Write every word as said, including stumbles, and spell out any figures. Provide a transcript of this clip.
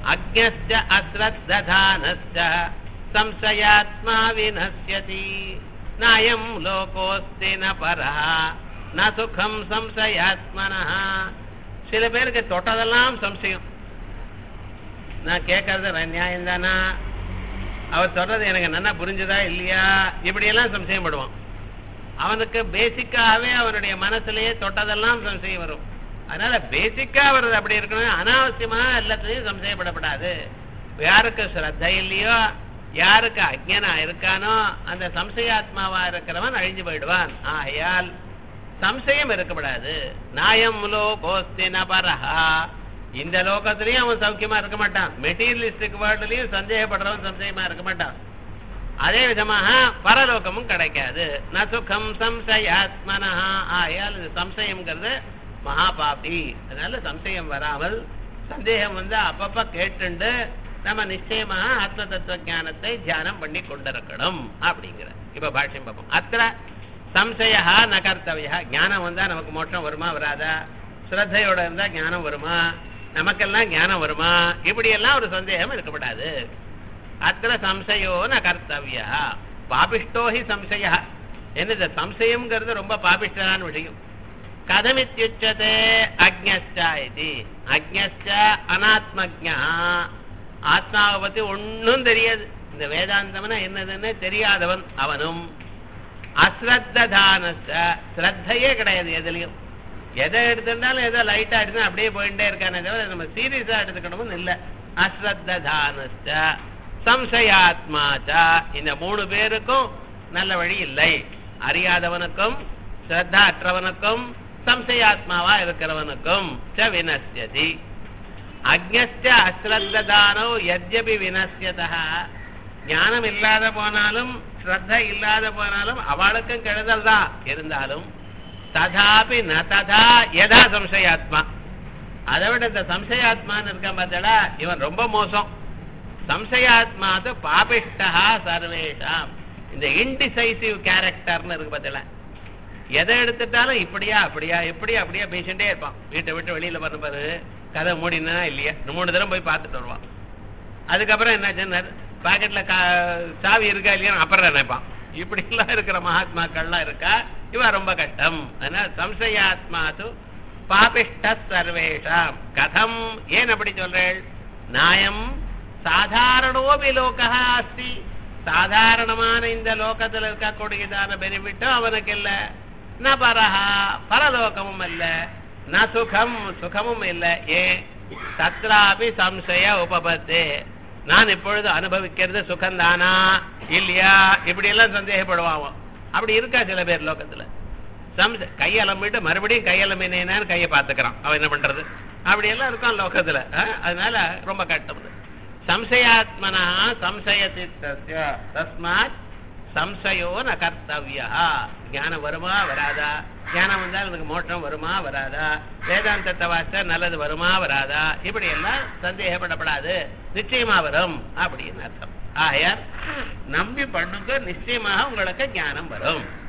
அக்ஞஸ்ய அஸ்ரத்ததானஸ்ய சம்சயாத்மா வினஸ்யதி நாயம் லோகோஸ்தி ந பரஹ ந சுகம் சம்சயாத்மனஹ. சில பேருக்கு தொட்டதெல்லாம் சம்சயம். நான் கேட்கறது நியாயம் தானா, அவர் சொல்றது எனக்கு நல்லா புரிஞ்சுதா இல்லையா, இப்படியெல்லாம் சம்சயம் படுவான். அவனுக்கு பேசிக்காகவே அவனுடைய மனசுலயே தொட்டதெல்லாம் சம்சயம் வரும். அதனால பேசிக்கா வருது அப்படி இருக்கணும். அனாவசியமா எல்லாத்துலயும் சம்சயப்படப்படாது. யாருக்கு ஸ்ரத்த இல்லையோ, யாருக்கு அஜ்ஞனா இருக்கானோ, அந்த சம்சயாத்மாவா இருக்கிறவன் அழிஞ்சு போயிடுவான். ஆகையால் சம்சயம் இருக்கப்படாது. நாயம் லோகோஸ்தி ந பரஹா. இந்த லோகத்திலையும் அவன் சௌக்கியமா இருக்க மாட்டான். மெட்டீரியலிஸ்டிக் வேர்ல்ட்லயும் சந்தேகப்படுறவன் சம்சயமா இருக்க மாட்டான். அதே விதமாக பரலோகமும் கிடைக்காது. ந சுகம் சம்சயாத்மனஹா. ஆகையால் இது சம்சயம்ங்கிறது மகாபாபி. அதனால சம்சயம் வராமல் சந்தேகம் வந்து அப்பப்ப கேட்டுண்டு நம்ம நிச்சயமாக ஆத்ம தத்துவ ஞானத்தை தியானம் பண்ணி கொண்டிருக்கணும் அப்படிங்கிற. இப்ப பாஷ்யம் பார்ப்போம். அத்திர சம்சயா ந கர்த்தவ்யா. ஞானம் வந்தா நமக்கு மோட்சம் வருமா வராதா, ஸ்ரத்தையோட இருந்தா ஞானம் வருமா, நமக்கெல்லாம் ஞானம் வருமா, இப்படி எல்லாம் ஒரு சந்தேகம் இருக்கப்படாது. அத்திர சம்சயோ ந கர்த்தவ்யா. பாபிஷ்டோ ஹி சம்சய. என்னது சம்சயம்ங்கிறது ரொம்ப பாபிஷ்டான விஷயம். கதமித்யுச்சதே அக்ஞஸ்ச இது. அக்ஞஸ்ச அனாத்மஜ்ஞா. ஆத்மாவை பத்தி ஒன்னும் தெரியாது. இந்த வேதாந்தம்னா என்னதுன்னு தெரியாதவன் அவனும். அஸ்ரத்ததானஸ்ச. ஸ்ரத்தையே கிடையாது எதுலயும். எதை எடுத்துட்டாலும் ஏதோ லைட்டா எடுத்து அப்படியே போயிட்டே இருக்கானே தவிர நம்ம சீரியஸா எடுத்துக்கணும்னு இல்லை. அஸ்ரத்ததானஸ்ச சம்சயாத்மாச்சா. இந்த மூணு பேருக்கும் நல்ல வழி இல்லை. அறியாதவனுக்கும் ஸ்ரத்தா அற்றவனுக்கும் சம்சயாத்மாவா இருக்கிறவனுக்கும் ச வினஸ்யதி. அக்ஞஸ்ய அஸ்ரத்ததானோ யத்யபி வினஸ்யதா. ஞானம் இல்லாத போனாலும் ஸ்ரத்த இல்லாத போனாலும் அவளுக்கும் கெடுதல் தான் இருந்தாலும் ததாபி ந ததா யதா சம்சயாத்மா. அதை விட இந்த சம்சயாத்மான்னு இருக்க பார்த்தா இவன் ரொம்ப மோசம். சம்சயாத்மாது பாபிஷ்டா சர்வேஷாம். இந்த இன்டிசைசிவ் கேரக்டர்னு இருக்கு பார்த்தல. எதை எடுத்துட்டாலும் இப்படியா அப்படியா எப்படியா அப்படியா பேசிட்டே இருப்பான். வீட்டை விட்டு வெளியில பண்ண பாரு, கதை மூடினா இல்லையா மூணு தரம் போய் பார்த்துட்டு வருவான். அதுக்கப்புறம் என்ன பாக்கெட்ல சாவி இருக்கா இல்லையா அப்புறம் நினைப்பான். இப்படி எல்லாம் இருக்கிற மகாத்மாக்கள்லாம் இருக்கா. இவன் ரொம்ப கஷ்டம். அதனால சம்சயாத்மாது பாபிஷ்ட சர்வேஷாம். கதம் ஏன் அப்படி சொல்றேன்? நாயம் சாதாரணோபி லோகா அஸ்தி. சாதாரணமான இந்த லோகத்தில் இருக்கக்கூடியதான பெனிஃபிட்டும் அவனுக்கு இல்ல. ந பரஹா பரலோகமும் இல்ல. ந சுகம் சுகமும் இல்லை. ஏன்? தத்ராபி சம்சய உபபத்தே. நான் இப்பொழுது அனுபவிக்கிறது சுகந்தானா இல்லையா இப்படி எல்லாம் சந்தேகப்படுவான். அப்படி இருக்கா சில பேர் லோகத்துல. சம்ச கையலம்பிட்டு மறுபடியும் கையலம்பினேன்னு கையை பார்த்துக்கிறான். அவன் என்ன பண்றது? அப்படி எல்லாம் இருக்கான் லோகத்துல. அதனால ரொம்ப கஷ்டம். சம்சயாத்மனா சம்சயதி தஸ்மாத் சம்சயோ ந கர்த்தவ்யா. ஞானம் வருமா வராதா? ஞானம் வந்தால் எனக்கு மோட்சம் வருமா வராதா? வேதாந்தத்தை வாச நல்லது வருமா வராதா? இப்படி எல்லாம் சந்தேகப்படப்படாது. நிச்சயமா வரும் அப்படின்னு அர்த்தம். ஆகையால் நம்பி பண்ணுங்க, நிச்சயமாக உங்களுக்கு ஞானம் வரும்.